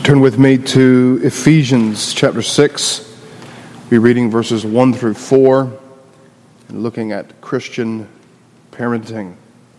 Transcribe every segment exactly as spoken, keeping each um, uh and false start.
Turn with me to Ephesians chapter six. We'll be reading verses one through four and looking at Christian parenting.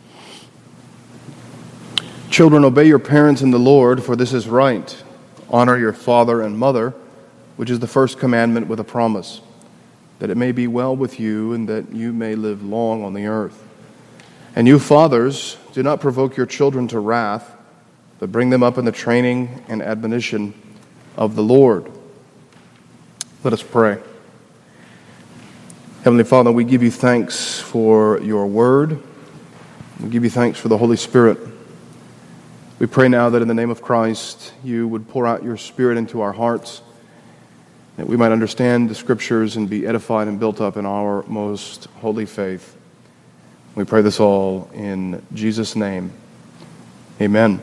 Children, obey your parents in the Lord, for this is right. Honor your father and mother, which is the first commandment with a promise, that it may be well with you and that you may live long on the earth. And you fathers, do not provoke your children to wrath, but bring them up in the training and admonition of the Lord. Let us pray. Heavenly Father, we give you thanks for your word. We give you thanks for the Holy Spirit. We pray now that in the name of Christ, you would pour out your Spirit into our hearts, that we might understand the Scriptures and be edified and built up in our most holy faith. We pray this all in Jesus' name. Amen.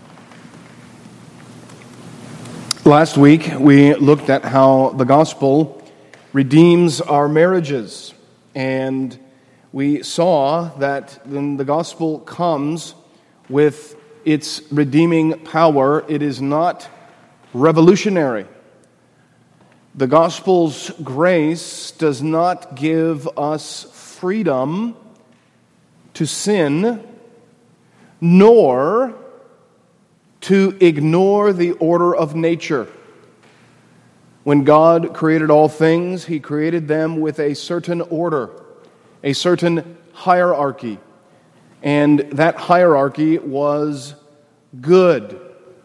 Last week, we looked at how the gospel redeems our marriages, and we saw that when the gospel comes with its redeeming power, it is not revolutionary. The gospel's grace does not give us freedom to sin, nor to ignore the order of nature. When God created all things, He created them with a certain order, a certain hierarchy, and that hierarchy was good.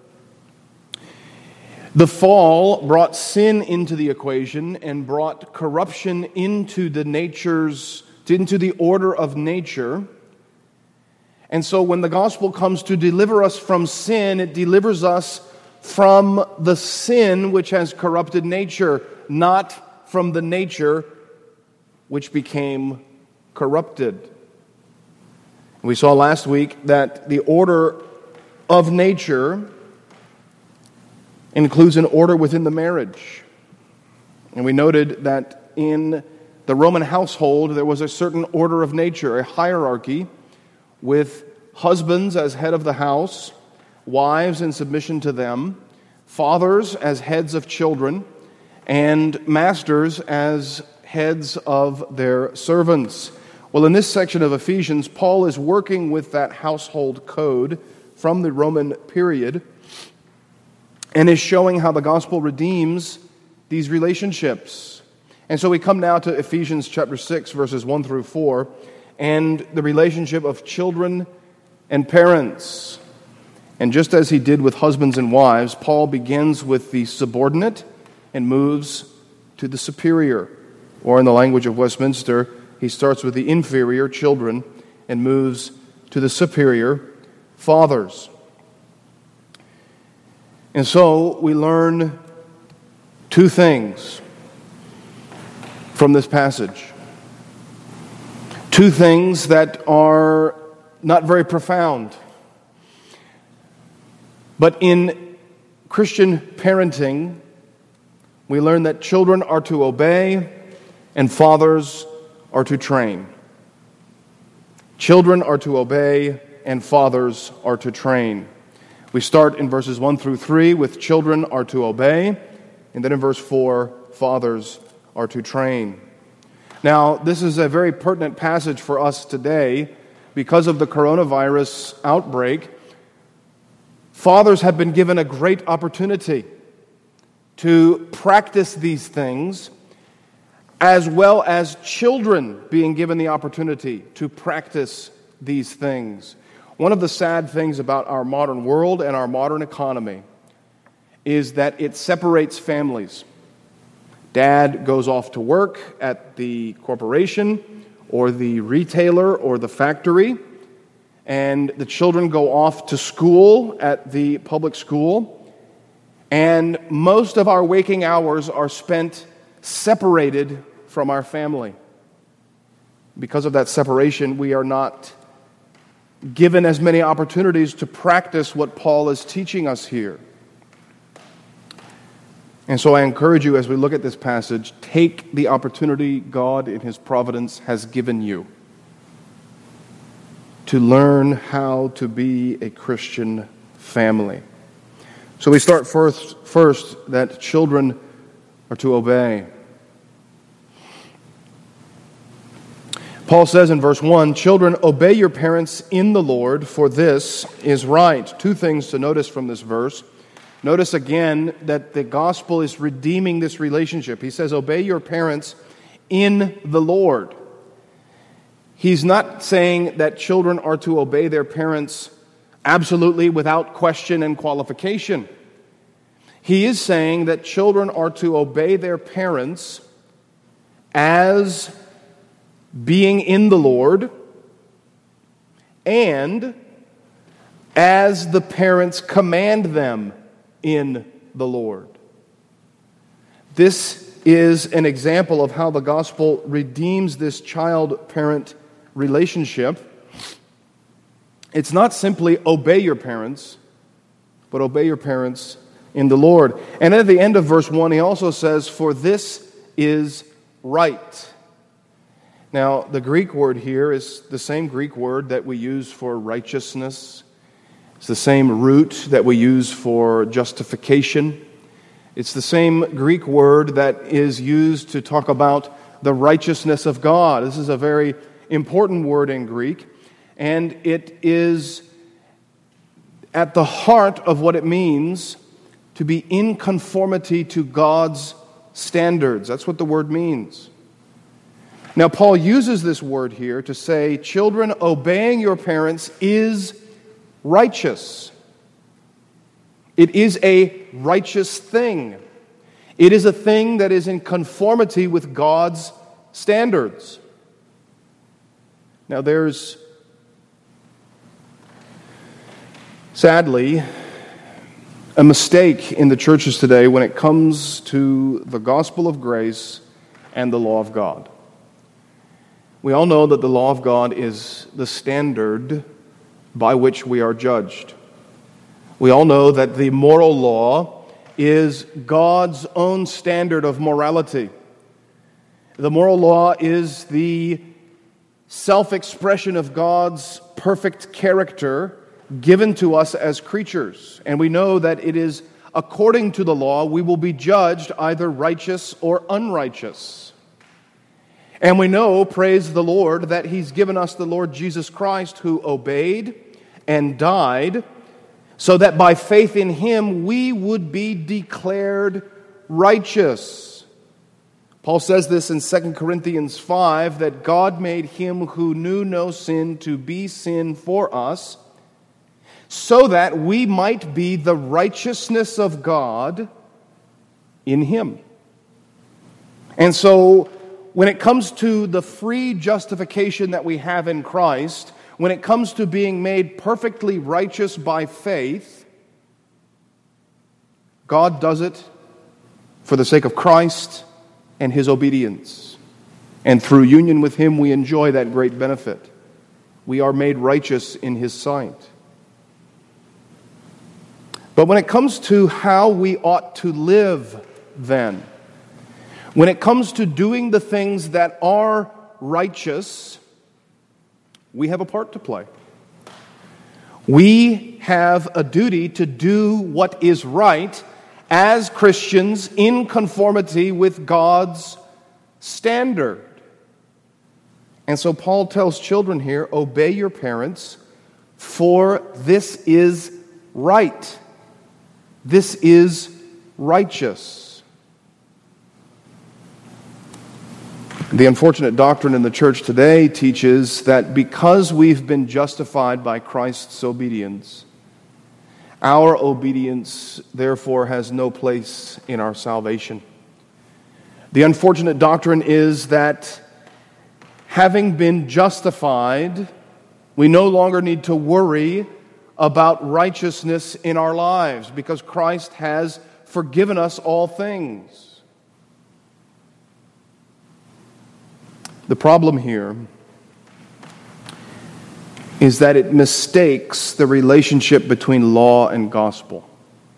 The fall brought sin into the equation and brought corruption into the nature's, into the order of nature. And so when the gospel comes to deliver us from sin, it delivers us from the sin which has corrupted nature, not from the nature which became corrupted. We saw last week that the order of nature includes an order within the marriage. And we noted that in the Roman household there was a certain order of nature, a hierarchy, with husbands as head of the house, wives in submission to them, fathers as heads of children, and masters as heads of their servants. Well, in this section of Ephesians, Paul is working with that household code from the Roman period and is showing how the gospel redeems these relationships. And so we come now to Ephesians chapter six, verses one through four, and the relationship of children and parents. And just as he did with husbands and wives, Paul begins with the subordinate and moves to the superior. Or in the language of Westminster, he starts with the inferior, children, and moves to the superior, fathers. And so we learn two things from this passage. Two things that are not very profound. But in Christian parenting, we learn that children are to obey and fathers are to train. Children are to obey and fathers are to train. We start in verses one through three with children are to obey, and then in verse four, fathers are to train. Now, this is a very pertinent passage for us today because of the coronavirus outbreak. Fathers have been given a great opportunity to practice these things, as well as children being given the opportunity to practice these things. One of the sad things about our modern world and our modern economy is that it separates families. Dad goes off to work at the corporation or the retailer or the factory, and the children go off to school at the public school, and most of our waking hours are spent separated from our family. Because of that separation, we are not given as many opportunities to practice what Paul is teaching us here. And so I encourage you, as we look at this passage, take the opportunity God in His providence has given you to learn how to be a Christian family. So we start first, first that children are to obey. Paul says in verse one, "Children, obey your parents in the Lord, for this is right." Two things to notice from this verse. Notice again that the gospel is redeeming this relationship. He says, obey your parents in the Lord. He's not saying that children are to obey their parents absolutely without question and qualification. He is saying that children are to obey their parents as being in the Lord and as the parents command them in the Lord. This is an example of how the gospel redeems this child-parent relationship. It's not simply obey your parents, but obey your parents in the Lord. And at the end of verse one, he also says, "For this is right." Now, the Greek word here is the same Greek word that we use for righteousness. It's the same root that we use for justification. It's the same Greek word that is used to talk about the righteousness of God. This is a very important word in Greek, and it is at the heart of what it means to be in conformity to God's standards. That's what the word means. Now, Paul uses this word here to say, children, obeying your parents is righteous. It is a righteous thing. It is a thing that is in conformity with God's standards. Now, there's, sadly, a mistake in the churches today when it comes to the gospel of grace and the law of God. We all know that the law of God is the standard by which we are judged. We all know that the moral law is God's own standard of morality. The moral law is the self-expression of God's perfect character given to us as creatures. And we know that it is according to the law we will be judged either righteous or unrighteous. And we know, praise the Lord, that He's given us the Lord Jesus Christ, who obeyed and died so that by faith in Him we would be declared righteous. Paul says this in Second Corinthians five, that God made Him who knew no sin to be sin for us, so that we might be the righteousness of God in Him. And so, when it comes to the free justification that we have in Christ, when it comes to being made perfectly righteous by faith, God does it for the sake of Christ and His obedience. And through union with Him, we enjoy that great benefit. We are made righteous in His sight. But when it comes to how we ought to live then, when it comes to doing the things that are righteous, we have a part to play. We have a duty to do what is right as Christians in conformity with God's standard. And so Paul tells children here, obey your parents, for this is right. This is righteous. The unfortunate doctrine in the church today teaches that because we've been justified by Christ's obedience, our obedience, therefore, has no place in our salvation. The unfortunate doctrine is that having been justified, we no longer need to worry about righteousness in our lives because Christ has forgiven us all things. The problem here is that it mistakes the relationship between law and gospel.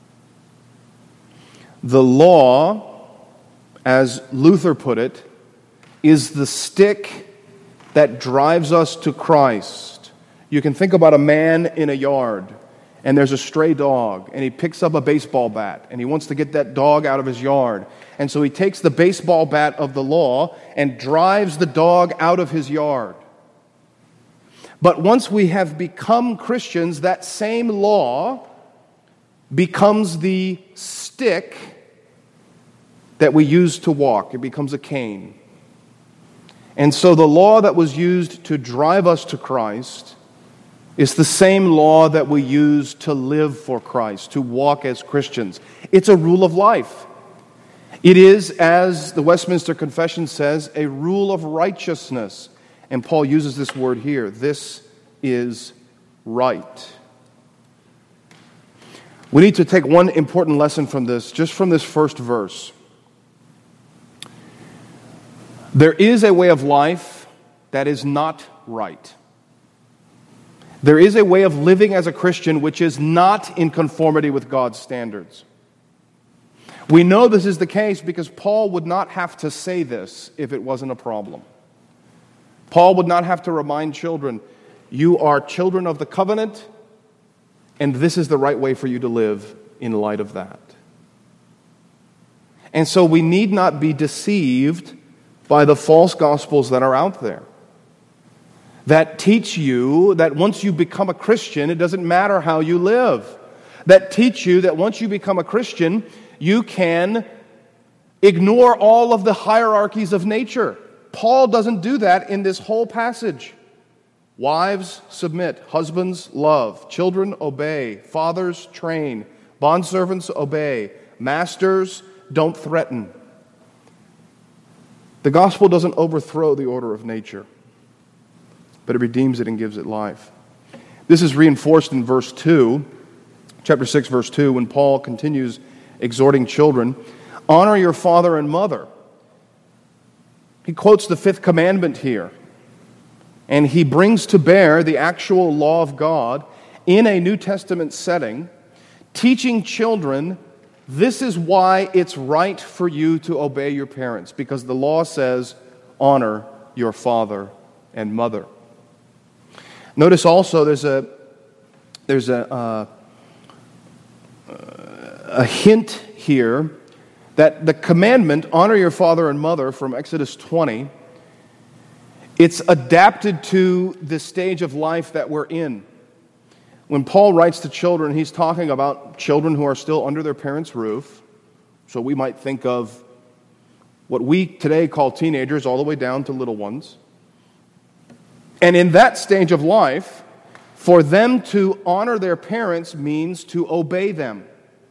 The law, as Luther put it, is the stick that drives us to Christ. You can think about a man in a yard, and there's a stray dog, and he picks up a baseball bat, and he wants to get that dog out of his yard. And so he takes the baseball bat of the law and drives the dog out of his yard. But once we have become Christians, that same law becomes the stick that we use to walk. It becomes a cane. And so the law that was used to drive us to Christ is the same law that we use to live for Christ, to walk as Christians. It's a rule of life. It is, as the Westminster Confession says, a rule of righteousness. And Paul uses this word here. This is right. We need to take one important lesson from this, just from this first verse. There is a way of life that is not right. There is a way of living as a Christian which is not in conformity with God's standards. We know this is the case because Paul would not have to say this if it wasn't a problem. Paul would not have to remind children, you are children of the covenant, and this is the right way for you to live in light of that. And so we need not be deceived by the false gospels that are out there, that teach you that once you become a Christian, it doesn't matter how you live. That teach you that once you become a Christian, you can ignore all of the hierarchies of nature. Paul doesn't do that in this whole passage. Wives, submit. Husbands, love. Children, obey. Fathers, train. Bondservants, obey. Masters, don't threaten. The gospel doesn't overthrow the order of nature, but it redeems it and gives it life. This is reinforced in verse two, chapter six, verse two, when Paul continues exhorting children, honor your father and mother. He quotes the fifth commandment here, and he brings to bear the actual law of God in a New Testament setting, teaching children this is why it's right for you to obey your parents, because the law says, honor your father and mother. Notice also there's a there's a uh, a hint here that the commandment, honor your father and mother, from Exodus twenty, it's adapted to the stage of life that we're in. When Paul writes to children, he's talking about children who are still under their parents' roof. So we might think of what we today call teenagers all the way down to little ones. And in that stage of life, for them to honor their parents means to obey them.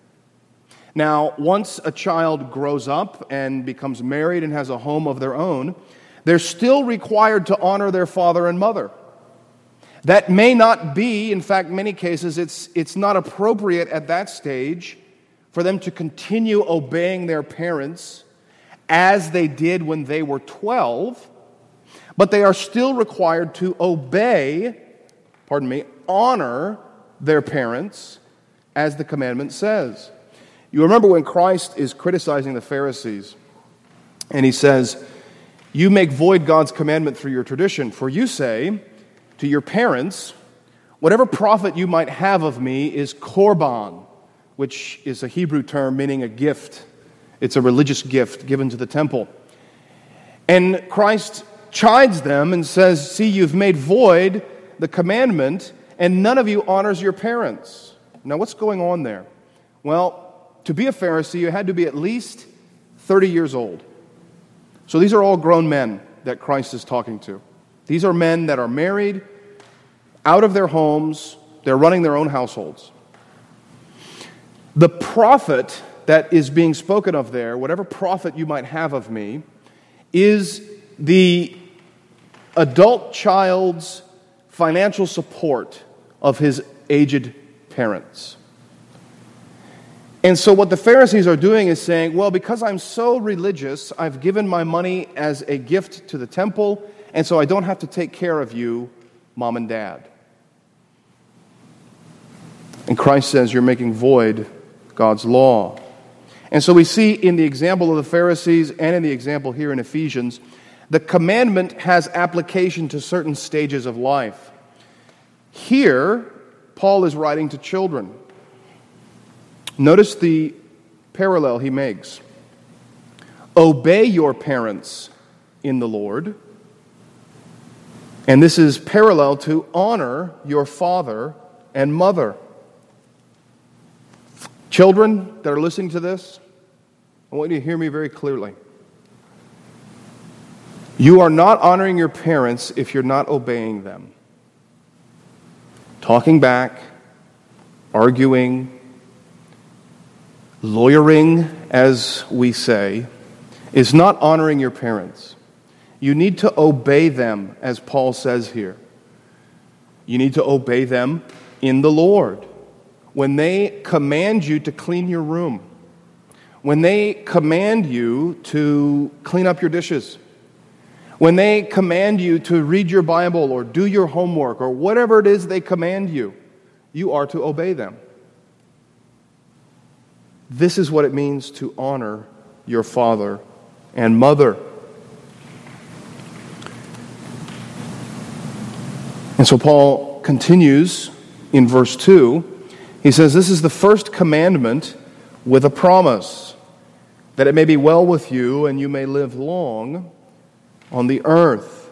Now, once a child grows up and becomes married and has a home of their own, they're still required to honor their father and mother. That may not be, in fact, many cases, it's, it's not appropriate at that stage for them to continue obeying their parents as they did when they were twelve, but they are still required to obey, pardon me, honor their parents as the commandment says. You remember when Christ is criticizing the Pharisees, and he says, you make void God's commandment through your tradition, for you say to your parents, whatever profit you might have of me is korban, which is a Hebrew term meaning a gift. It's a religious gift given to the temple. And Christ chides them and says, see, you've made void the commandment, and none of you honors your parents. Now, what's going on there? Well, to be a Pharisee, you had to be at least thirty years old. So these are all grown men that Christ is talking to. These are men that are married, out of their homes, they're running their own households. The profit that is being spoken of there, whatever profit you might have of me, is the adult child's financial support of his aged parents. And so what the Pharisees are doing is saying, well, because I'm so religious, I've given my money as a gift to the temple, and so I don't have to take care of you, mom and dad. And Christ says you're making void God's law. And so we see in the example of the Pharisees and in the example here in Ephesians, the commandment has application to certain stages of life. Here, Paul is writing to children. Notice the parallel he makes. Obey your parents in the Lord. And this is parallel to honor your father and mother. Children that are listening to this, I want you to hear me very clearly. You are not honoring your parents if you're not obeying them. Talking back, arguing, lawyering, as we say, is not honoring your parents. You need to obey them, as Paul says here. You need to obey them in the Lord. When they command you to clean your room, when they command you to clean up your dishes, when they command you to read your Bible or do your homework or whatever it is they command you, you are to obey them. This is what it means to honor your father and mother. And so Paul continues in verse two. He says, this is the first commandment with a promise, that it may be well with you and you may live long on the earth.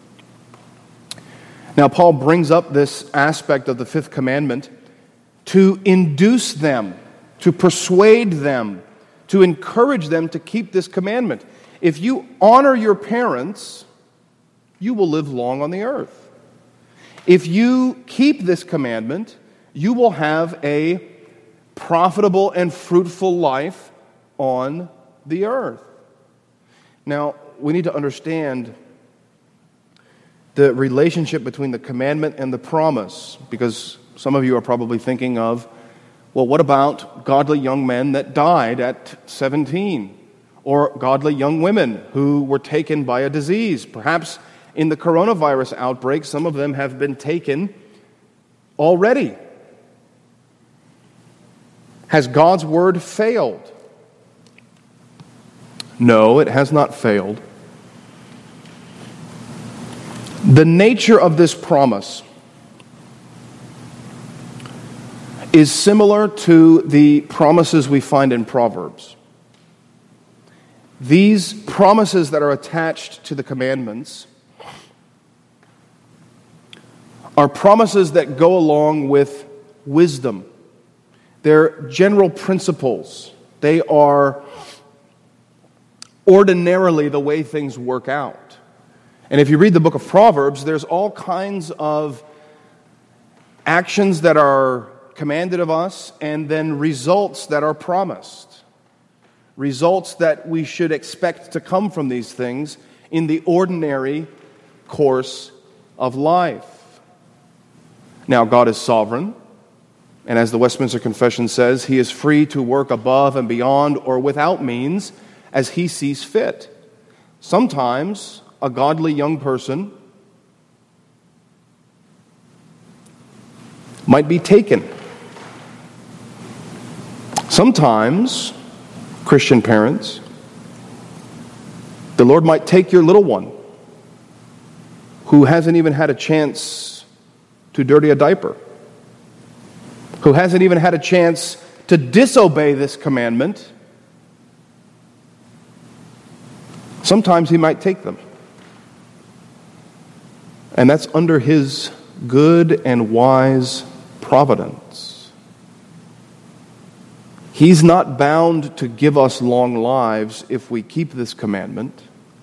Now, Paul brings up this aspect of the fifth commandment to induce them, to persuade them, to encourage them to keep this commandment. If you honor your parents, you will live long on the earth. If you keep this commandment, you will have a profitable and fruitful life on the earth. Now, we need to understand the relationship between the commandment and the promise, because some of you are probably thinking of, well, what about godly young men that died at seventeen? Or godly young women who were taken by a disease? Perhaps in the coronavirus outbreak, some of them have been taken already. Has God's word failed? No, it has not failed. The nature of this promise is similar to the promises we find in Proverbs. These promises that are attached to the commandments are promises that go along with wisdom. They're general principles. They are ordinarily the way things work out. And if you read the book of Proverbs, there's all kinds of actions that are commanded of us and then results that are promised. Results that we should expect to come from these things in the ordinary course of life. Now, God is sovereign, and as the Westminster Confession says, He is free to work above and beyond or without means as He sees fit. Sometimes a godly young person might be taken. Sometimes, Christian parents, the Lord might take your little one who hasn't even had a chance to dirty a diaper, who hasn't even had a chance to disobey this commandment. Sometimes He might take them. And that's under His good and wise providence. He's not bound to give us long lives if we keep this commandment,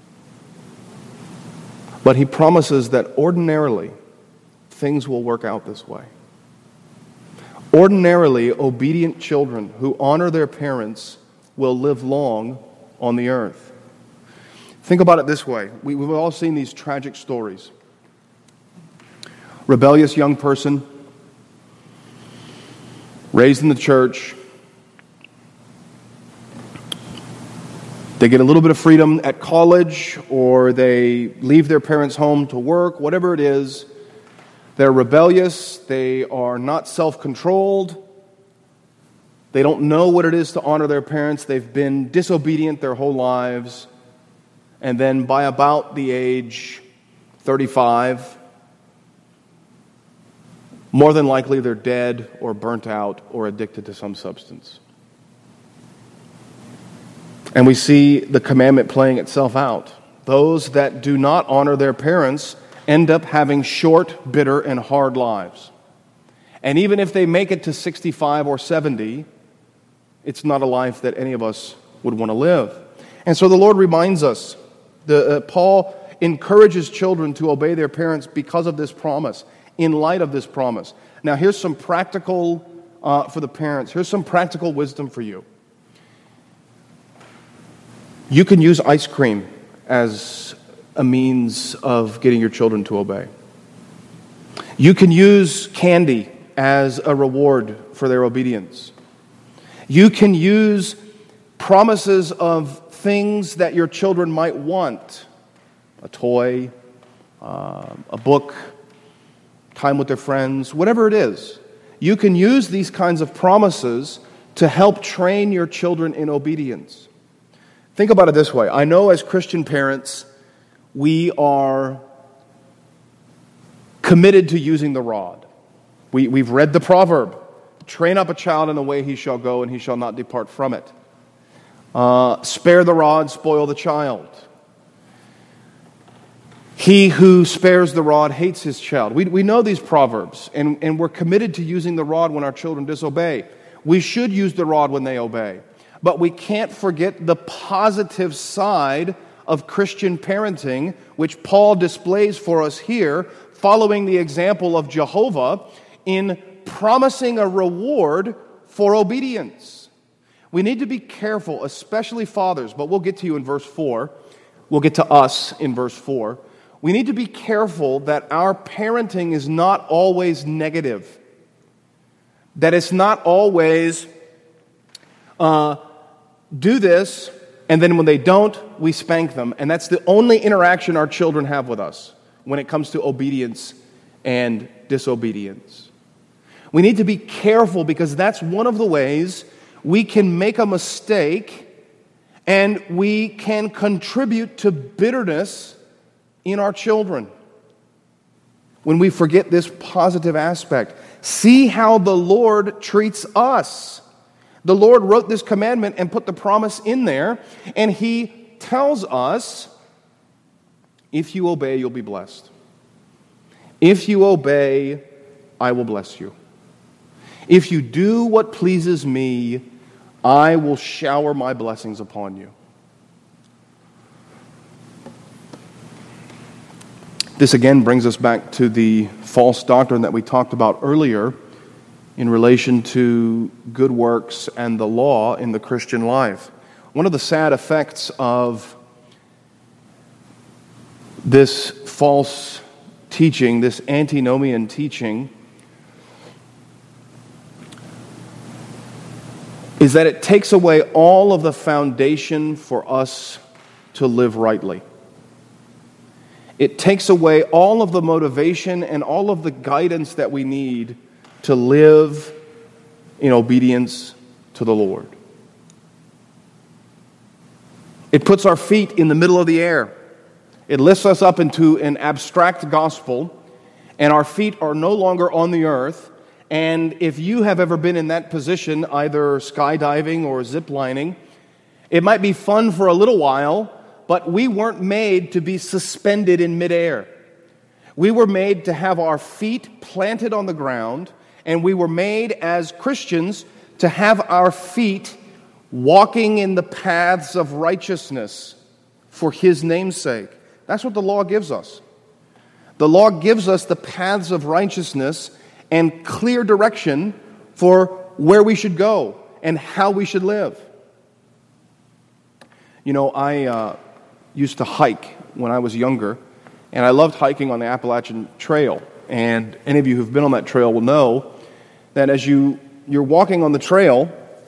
but He promises that ordinarily things will work out this way. Ordinarily, obedient children who honor their parents will live long on the earth. Think about it this way. We, we've all seen these tragic stories. Rebellious young person, raised in the church. They get a little bit of freedom at college, or they leave their parents' home to work, whatever it is. They're rebellious. They are not self-controlled. They don't know what it is to honor their parents. They've been disobedient their whole lives. And then by about the age thirty-five, more than likely they're dead or burnt out or addicted to some substance. And we see the commandment playing itself out. Those that do not honor their parents end up having short, bitter, and hard lives. And even if they make it to sixty-five or seventy, it's not a life that any of us would want to live. And so the Lord reminds us, the, uh, Paul encourages children to obey their parents because of this promise, in light of this promise. Now here's some practical, uh, for the parents, here's some practical wisdom for you. You can use ice cream as a means of getting your children to obey. You can use candy as a reward for their obedience. You can use promises of things that your children might want, a toy, uh, a book, time with their friends, whatever it is. You can use these kinds of promises to help train your children in obedience. Think about it this way. I know as Christian parents, we are committed to using the rod. We, we've read the proverb, train up a child in the way he shall go, and he shall not depart from it. Uh, spare the rod, spoil the child. He who spares the rod hates his child. We, we know these proverbs, and, and we're committed to using the rod when our children disobey. We should use the rod when they obey. But we can't forget the positive side of Christian parenting, which Paul displays for us here, following the example of Jehovah in promising a reward for obedience. We need to be careful, especially fathers, but we'll get to you in verse four. We'll get to us in verse four. We need to be careful that our parenting is not always negative. That it's not always, uh, do this, and then when they don't, we spank them. And that's the only interaction our children have with us when it comes to obedience and disobedience. We need to be careful because that's one of the ways we can make a mistake and we can contribute to bitterness in our children when we forget this positive aspect. See how the Lord treats us. The Lord wrote this commandment and put the promise in there, and He tells us, if you obey, you'll be blessed. If you obey, I will bless you. If you do what pleases me, I will shower my blessings upon you. This again brings us back to the false doctrine that we talked about earlier in relation to good works and the law in the Christian life. One of the sad effects of this false teaching, this antinomian teaching, is that it takes away all of the foundation for us to live rightly. It takes away all of the motivation and all of the guidance that we need to live in obedience to the Lord. It puts our feet in the middle of the air. It lifts us up into an abstract gospel, and our feet are no longer on the earth. And if you have ever been in that position, either skydiving or ziplining, it might be fun for a little while, but we weren't made to be suspended in midair. We were made to have our feet planted on the ground, and we were made as Christians to have our feet walking in the paths of righteousness for His name's sake. That's what the law gives us. The law gives us the paths of righteousness and clear direction for where we should go and how we should live. You know, I uh, used to hike when I was younger, and I loved hiking on the Appalachian Trail. And any of you who've been on that trail will know that as you, you're walking on the trail,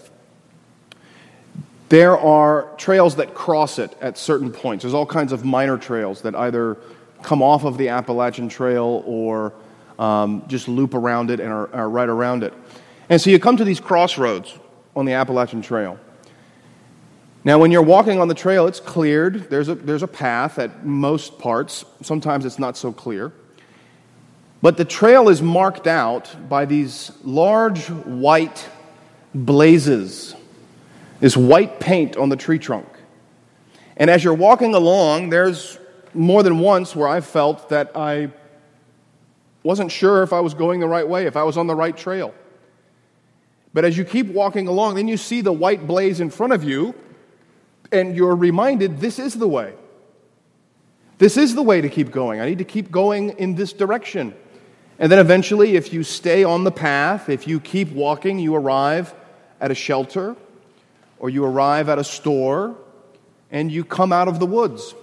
there are trails that cross it at certain points. There's all kinds of minor trails that either come off of the Appalachian Trail or um, just loop around it and are, are right around it. And so you come to these crossroads on the Appalachian Trail. Now, when you're walking on the trail, it's cleared. There's a, there's a path at most parts. Sometimes it's not so clear. But the trail is marked out by these large white blazes, this white paint on the tree trunk. And as you're walking along, there's more than once where I felt that I wasn't sure if I was going the right way, if I was on the right trail. But as you keep walking along, then you see the white blaze in front of you, and you're reminded this is the way. This is the way to keep going. I need to keep going in this direction. And then eventually, if you stay on the path, if you keep walking, you arrive at a shelter, or you arrive at a store, and you come out of the woods.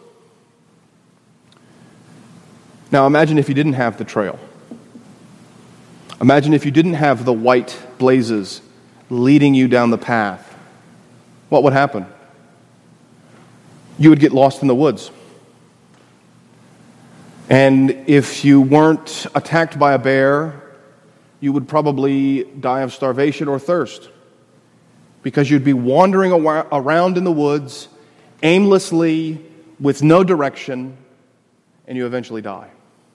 Now imagine if you didn't have the trail. Imagine if you didn't have the white blazes leading you down the path. What would happen? You would get lost in the woods. And if you weren't attacked by a bear, you would probably die of starvation or thirst, because you'd be wandering around in the woods aimlessly with no direction, and you eventually die.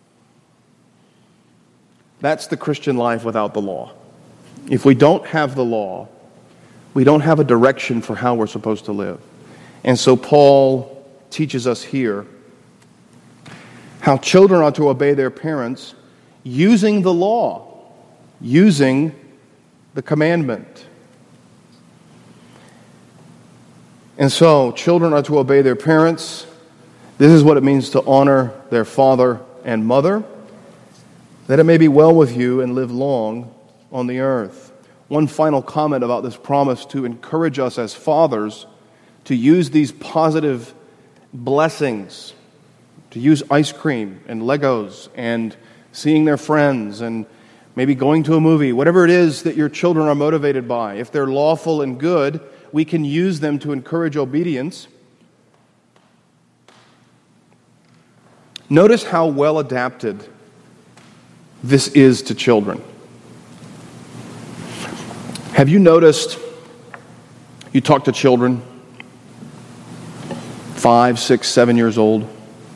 That's the Christian life without the law. If we don't have the law, we don't have a direction for how we're supposed to live. And so Paul teaches us here how children ought to obey their parents using the law, using the commandment. And so children are to obey their parents. This is what it means to honor their father and mother, that it may be well with you and live long on the earth. One final comment about this promise to encourage us as fathers to use these positive blessings, to use ice cream and Legos and seeing their friends and maybe going to a movie, whatever it is that your children are motivated by. If they're lawful and good, we can use them to encourage obedience. Notice how well adapted this is to children. Have you noticed, you talk to children, five, six, seven years old,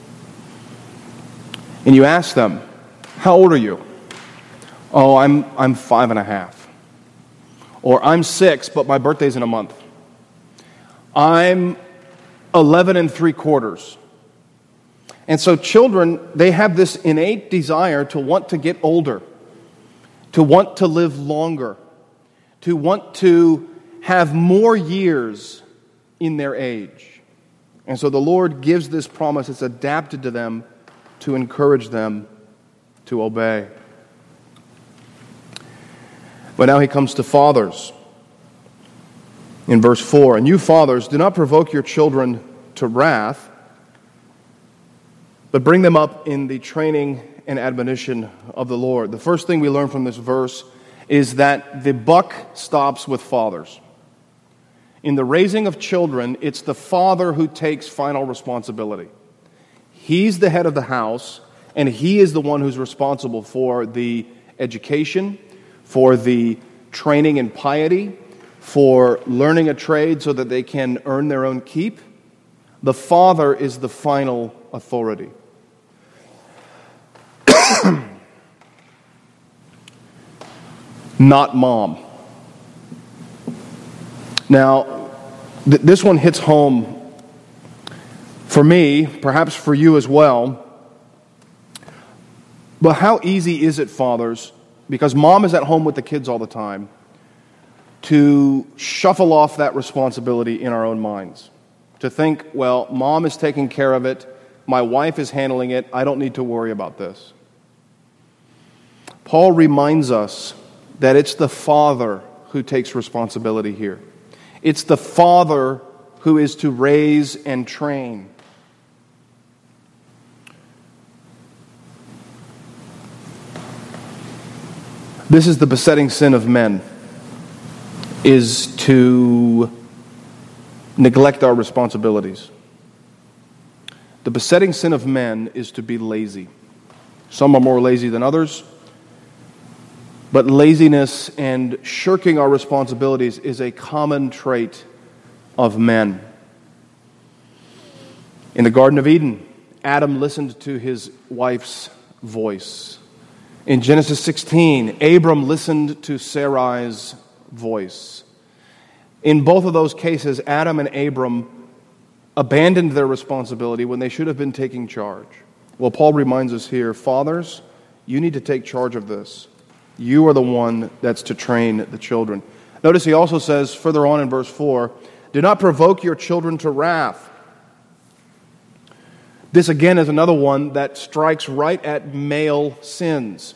and you ask them, how old are you? Oh, I'm I'm five and a half. Or I'm six, but my birthday's in a month. I'm eleven and three quarters. And so children, they have this innate desire to want to get older, to want to live longer, to want to have more years in their age. And so the Lord gives this promise. It's adapted to them to encourage them to obey. But now he comes to fathers. In verse four, and you fathers, do not provoke your children to wrath, but bring them up in the training and admonition of the Lord. The first thing we learn from this verse is that the buck stops with fathers. In the raising of children, it's the father who takes final responsibility. He's the head of the house, and he is the one who's responsible for the education, for the training in piety, for learning a trade so that they can earn their own keep. The father is the final authority. Not mom. Now, th- this one hits home for me, perhaps for you as well. But how easy is it, fathers, because mom is at home with the kids all the time, to shuffle off that responsibility in our own minds? To think, well, mom is taking care of it, my wife is handling it, I don't need to worry about this. Paul reminds us that it's the father who takes responsibility here. It's the father who is to raise and train. This is the besetting sin of men, is to neglect our responsibilities. The besetting sin of men is to be lazy. Some are more lazy than others, but laziness and shirking our responsibilities is a common trait of men. In the Garden of Eden, Adam listened to his wife's voice. In Genesis sixteen, Abram listened to Sarai's voice. In both of those cases, Adam and Abram abandoned their responsibility when they should have been taking charge. Well, Paul reminds us here, fathers, you need to take charge of this. You are the one that's to train the children. Notice he also says further on in verse four, do not provoke your children to wrath. This again is another one that strikes right at male sins.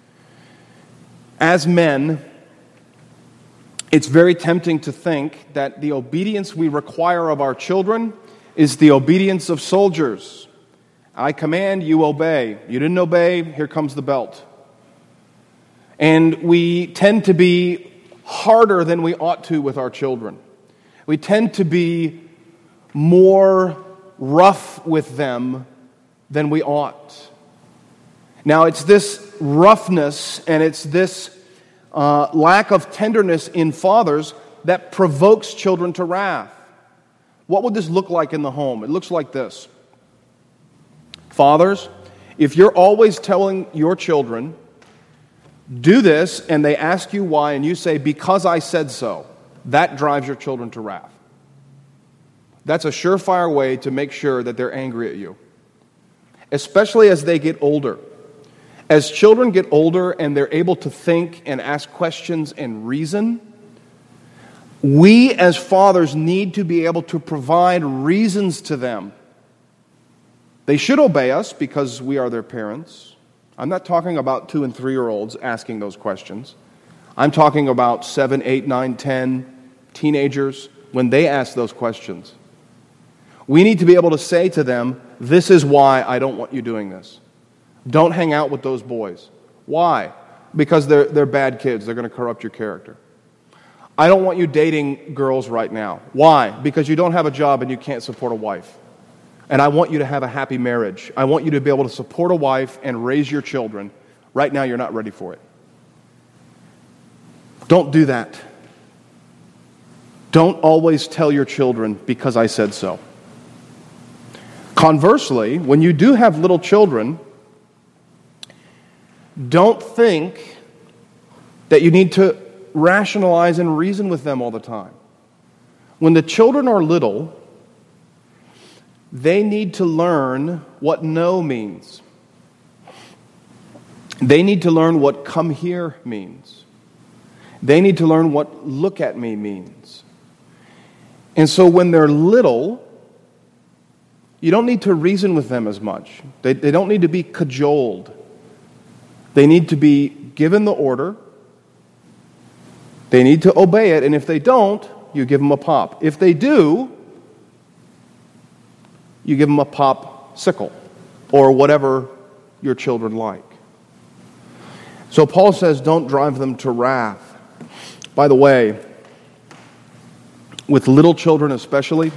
As men, it's very tempting to think that the obedience we require of our children is the obedience of soldiers. I command, you obey. You didn't obey, here comes the belt. And we tend to be harder than we ought to with our children. We tend to be more rough with them than we ought. Now, it's this roughness and it's this uh, lack of tenderness in fathers that provokes children to wrath. What would this look like in the home? It looks like this. Fathers, if you're always telling your children, do this, and they ask you why, and you say, because I said so, that drives your children to wrath. That's a surefire way to make sure that they're angry at you, especially as they get older. As children get older and they're able to think and ask questions and reason, we as fathers need to be able to provide reasons to them. They should obey us because we are their parents. I'm not talking about two and three-year-olds asking those questions. I'm talking about seven, eight, nine, ten teenagers when they ask those questions. We need to be able to say to them, this is why I don't want you doing this. Don't hang out with those boys. Why? Because they're, they're bad kids. They're going to corrupt your character. I don't want you dating girls right now. Why? Because you don't have a job and you can't support a wife. And I want you to have a happy marriage. I want you to be able to support a wife and raise your children. Right now, you're not ready for it. Don't do that. Don't always tell your children, because I said so. Conversely, when you do have little children, don't think that you need to rationalize and reason with them all the time. When the children are little, they need to learn what no means. They need to learn what come here means. They need to learn what look at me means. And so when they're little, you don't need to reason with them as much. They, they don't need to be cajoled. They need to be given the order. They need to obey it, and if they don't, you give them a pop. If they do, you give them a popsicle or whatever your children like. So Paul says, don't drive them to wrath. By the way, with little children especially,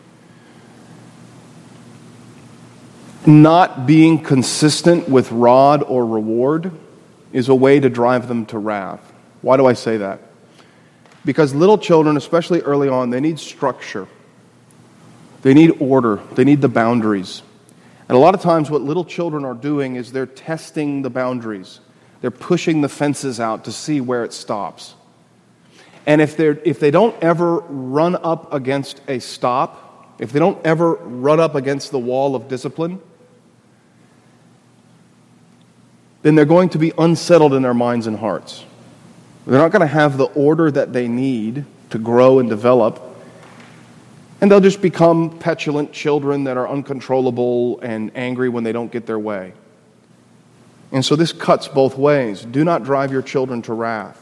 not being consistent with rod or reward is a way to drive them to wrath. Why do I say that? Because little children, especially early on, they need structure. They need order. They need the boundaries. And a lot of times what little children are doing is they're testing the boundaries. They're pushing the fences out to see where it stops. And if they're if they don't ever run up against a stop, if they don't ever run up against the wall of discipline, then they're going to be unsettled in their minds and hearts. They're not going to have the order that they need to grow and develop. And they'll just become petulant children that are uncontrollable and angry when they don't get their way. And so this cuts both ways. Do not drive your children to wrath.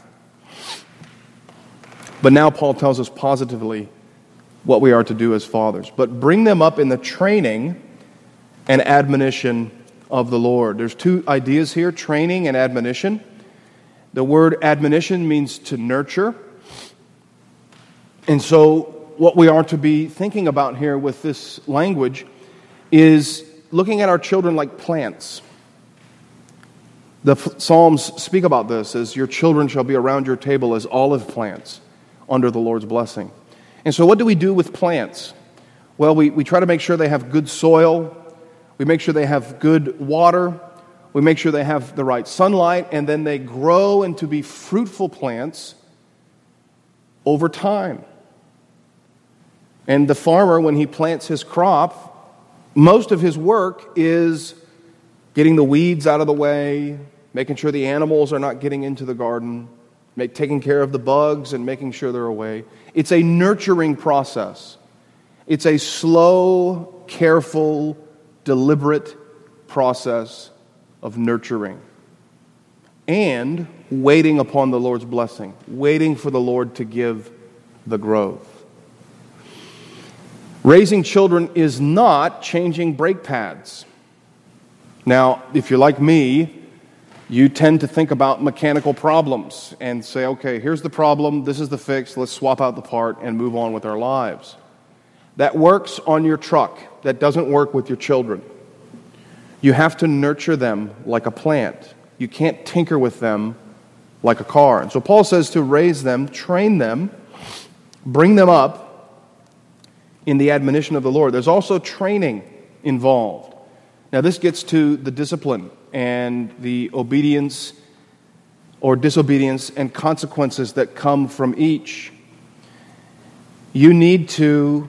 But now Paul tells us positively what we are to do as fathers. But bring them up in the training and admonition of the Lord. There's two ideas here, training and admonition. The word admonition means to nurture. And so what we are to be thinking about here with this language is looking at our children like plants. The Psalms speak about this as your children shall be around your table as olive plants under the Lord's blessing. And so what do we do with plants? Well, we, we try to make sure they have good soil. We make sure they have good water. We make sure they have the right sunlight, and then they grow into be fruitful plants over time. And the farmer, when he plants his crop, most of his work is getting the weeds out of the way, making sure the animals are not getting into the garden, make, taking care of the bugs and making sure they're away. It's a nurturing process. It's a slow, careful, deliberate process of nurturing and waiting upon the Lord's blessing, waiting for the Lord to give the growth. Raising children is not changing brake pads. Now, if you're like me, you tend to think about mechanical problems and say, okay, here's the problem, this is the fix, let's swap out the part and move on with our lives. That works on your truck. That doesn't work with your children. You have to nurture them like a plant. You can't tinker with them like a car. And so Paul says to raise them, train them, bring them up in the admonition of the Lord. There's also training involved. Now this gets to the discipline and the obedience or disobedience and consequences that come from each. You need to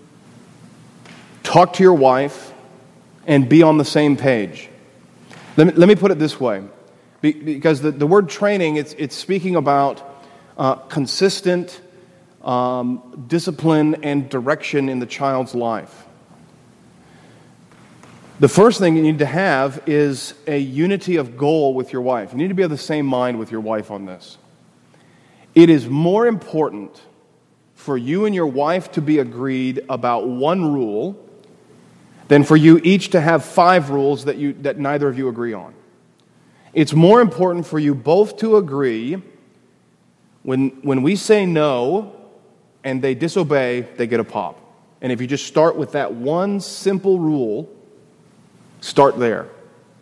talk to your wife and be on the same page. Let me, let me put it this way. Be, because the, the word training, it's, it's speaking about uh, consistent um, discipline and direction in the child's life. The first thing you need to have is a unity of goal with your wife. You need to be of the same mind with your wife on this. It is more important for you and your wife to be agreed about one rule than for you each to have five rules that you that neither of you agree on. It's more important for you both to agree when when we say no and they disobey, they get a pop. And if you just start with that one simple rule, start there.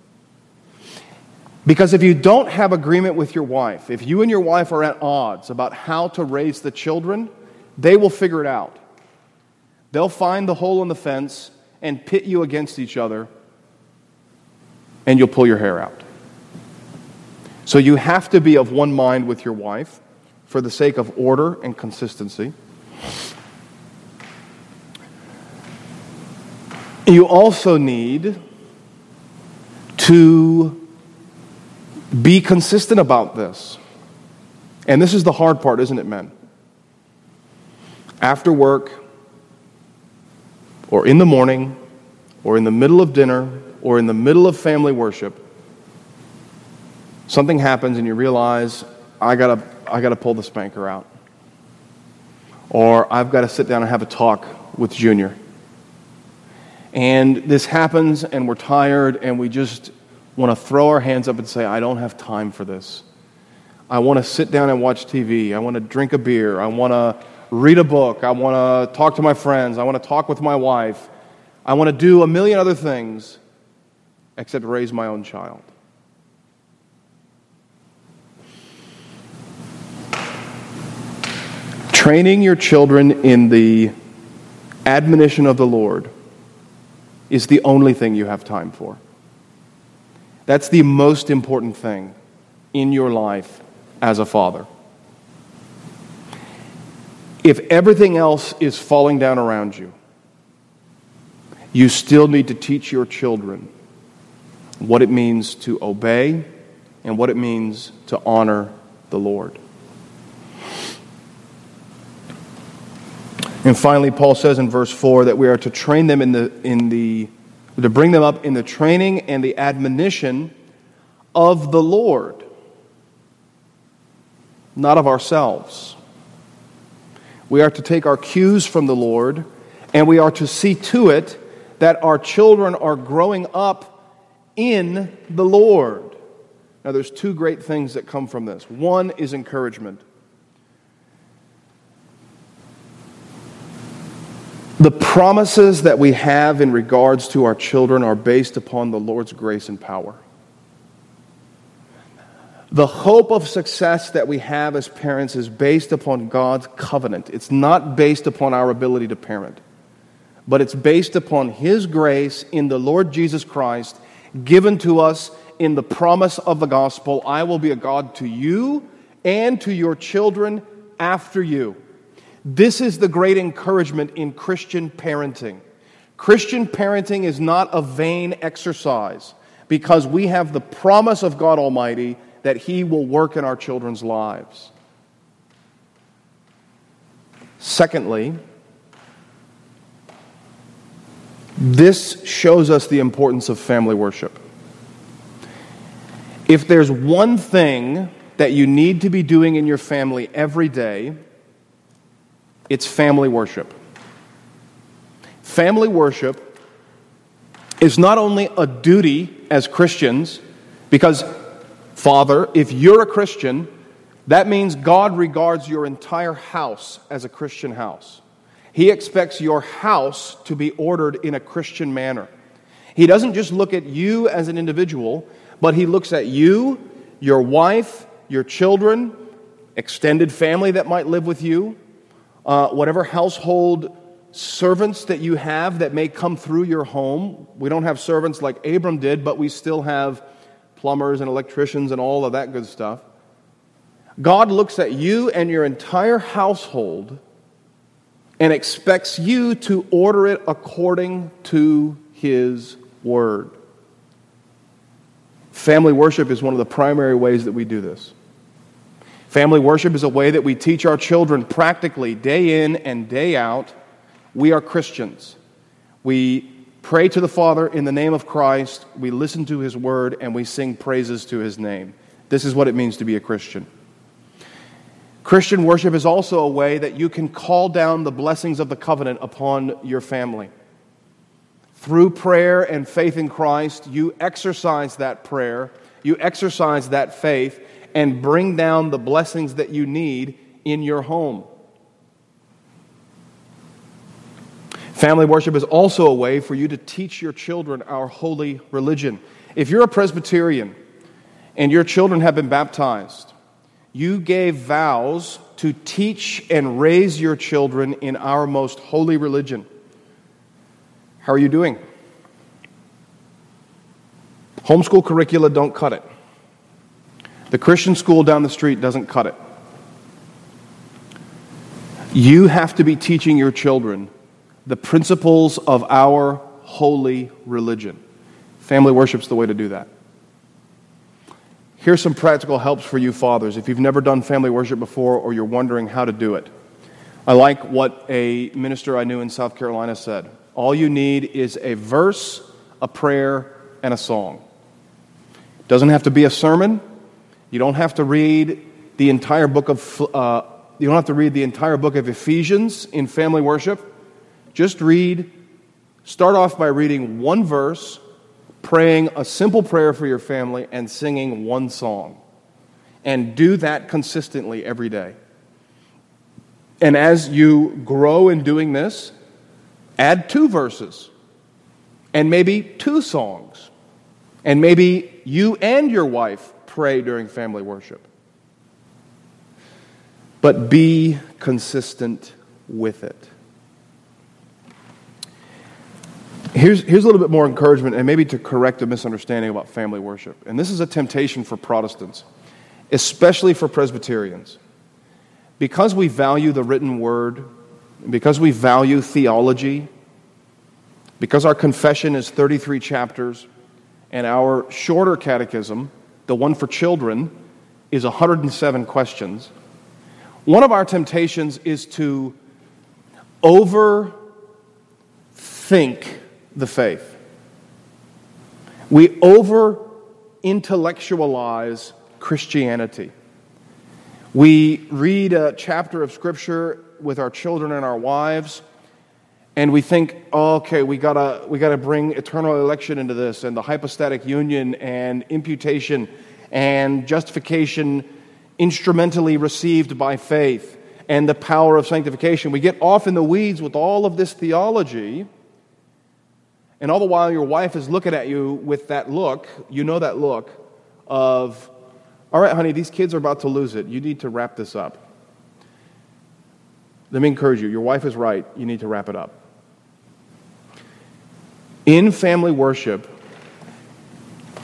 Because if you don't have agreement with your wife, if you and your wife are at odds about how to raise the children, they will figure it out. They'll find the hole in the fence and pit you against each other, and you'll pull your hair out. So you have to be of one mind with your wife for the sake of order and consistency. You also need to be consistent about this. And this is the hard part, isn't it, men? After work, or in the morning, or in the middle of dinner, or in the middle of family worship, something happens and you realize, I gotta, I gotta pull the spanker out. Or I've got to sit down and have a talk with Junior. And this happens and we're tired and we just want to throw our hands up and say, I don't have time for this. I want to sit down and watch T V. I want to drink a beer. I want to read a book. I want to talk to my friends. I want to talk with my wife. I want to do a million other things except raise my own child. Training your children in the admonition of the Lord is the only thing you have time for. That's the most important thing in your life as a father. If everything else is falling down around you, you still need to teach your children what it means to obey and what it means to honor the Lord. And finally, Paul says in verse four that we are to train them in the in the to bring them up in the training and the admonition of the Lord, not of ourselves. We are to take our cues from the Lord, and we are to see to it that our children are growing up in the Lord. Now, there's two great things that come from this. One is encouragement. The promises that we have in regards to our children are based upon the Lord's grace and power. The hope of success that we have as parents is based upon God's covenant. It's not based upon our ability to parent, but it's based upon His grace in the Lord Jesus Christ given to us in the promise of the gospel, I will be a God to you and to your children after you. This is the great encouragement in Christian parenting. Christian parenting is not a vain exercise because we have the promise of God Almighty that He will work in our children's lives. Secondly, this shows us the importance of family worship. If there's one thing that you need to be doing in your family every day, it's family worship. Family worship is not only a duty as Christians, because, Father, if you're a Christian, that means God regards your entire house as a Christian house. He expects your house to be ordered in a Christian manner. He doesn't just look at you as an individual, but He looks at you, your wife, your children, extended family that might live with you, uh, whatever household servants that you have that may come through your home. We don't have servants like Abram did, but we still have plumbers and electricians and all of that good stuff. God looks at you and your entire household and expects you to order it according to His Word. Family worship is one of the primary ways that we do this. Family worship is a way that we teach our children practically, day in and day out, we are Christians. We pray to the Father in the name of Christ, we listen to His Word, and we sing praises to His name. This is what it means to be a Christian. Christian worship is also a way that you can call down the blessings of the covenant upon your family. Through prayer and faith in Christ, you exercise that prayer, you exercise that faith, and bring down the blessings that you need in your home. Family worship is also a way for you to teach your children our holy religion. If you're a Presbyterian and your children have been baptized, you gave vows to teach and raise your children in our most holy religion. How are you doing? Homeschool curricula don't cut it. The Christian school down the street doesn't cut it. You have to be teaching your children the principles of our holy religion. Family worship's the way to do that. Here's some practical helps for you fathers if you've never done family worship before or you're wondering how to do it. I like what a minister I knew in South Carolina said. All you need is a verse, a prayer, and a song. It doesn't have to be a sermon. You don't have to read the entire book of uh, you don't have to read the entire book of Ephesians in family worship. Just read, start off by reading one verse, praying a simple prayer for your family, and singing one song. And do that consistently every day. And as you grow in doing this, add two verses, and maybe two songs. And maybe you and your wife pray during family worship. But be consistent with it. Here's, here's a little bit more encouragement and maybe to correct a misunderstanding about family worship. And this is a temptation for Protestants, especially for Presbyterians. Because we value the written word, because we value theology, because our confession is thirty-three chapters, and our shorter catechism, the one for children, is one hundred seven questions, one of our temptations is to overthink the faith. We over-intellectualize Christianity. We read a chapter of Scripture with our children and our wives, and we think, oh, okay, we gotta we gotta bring eternal election into this, and the hypostatic union, and imputation, and justification instrumentally received by faith, and the power of sanctification. We get off in the weeds with all of this theology. And all the while your wife is looking at you with that look, you know that look of, all right, honey, these kids are about to lose it. You need to wrap this up. Let me encourage you. Your wife is right. You need to wrap it up. In family worship,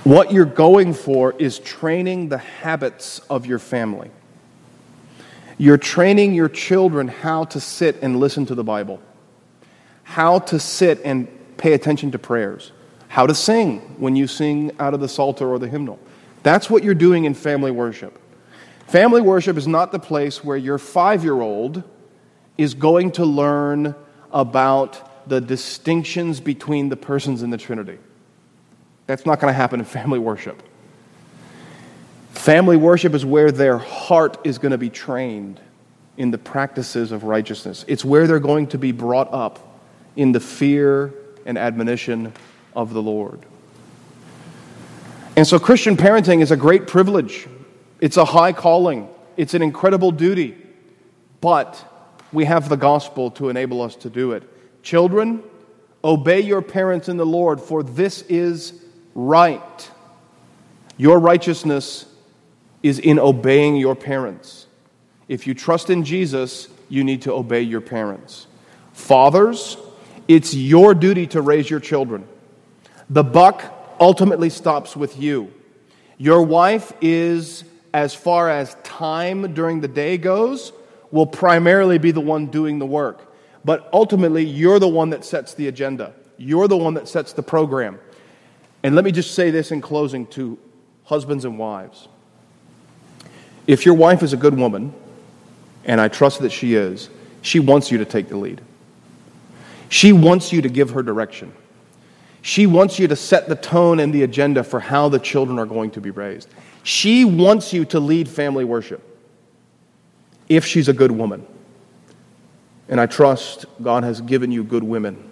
What you're going for is training the habits of your family. You're training your children how to sit and listen to the Bible, how to sit and pay attention to prayers, how to sing when you sing out of the Psalter or the hymnal. That's what you're doing in family worship. Family worship is not the place where your five-year-old is going to learn about the distinctions between the persons in the Trinity. That's not going to happen in family worship. Family worship is where their heart is going to be trained in the practices of righteousness. It's where they're going to be brought up in the fear and admonition of the Lord. And so Christian parenting is a great privilege. It's a high calling. It's an incredible duty. But we have the gospel to enable us to do it. Children, obey your parents in the Lord, for this is right. Your righteousness is in obeying your parents. If you trust in Jesus, you need to obey your parents. Fathers, it's your duty to raise your children. The buck ultimately stops with you. Your wife is, as far as time during the day goes, will primarily be the one doing the work. But ultimately, you're the one that sets the agenda. You're the one that sets the program. And let me just say this in closing to husbands and wives. If your wife is a good woman, and I trust that she is, she wants you to take the lead. She wants you to give her direction. She wants you to set the tone and the agenda for how the children are going to be raised. She wants you to lead family worship if she's a good woman. And I trust God has given you good women.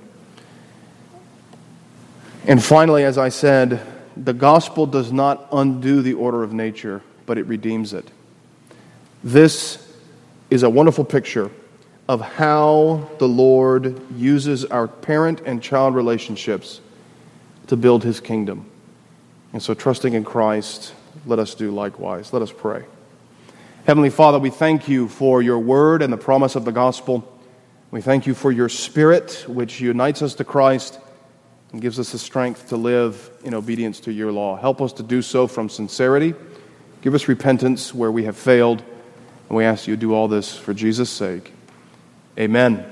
And finally, as I said, the gospel does not undo the order of nature, but it redeems it. This is a wonderful picture of how the Lord uses our parent and child relationships to build His kingdom. And so, trusting in Christ, let us do likewise. Let us pray. Heavenly Father, we thank you for your word and the promise of the gospel. We thank you for your Spirit, which unites us to Christ and gives us the strength to live in obedience to your law. Help us to do so from sincerity. Give us repentance where we have failed. And we ask you to do all this for Jesus' sake. Amen.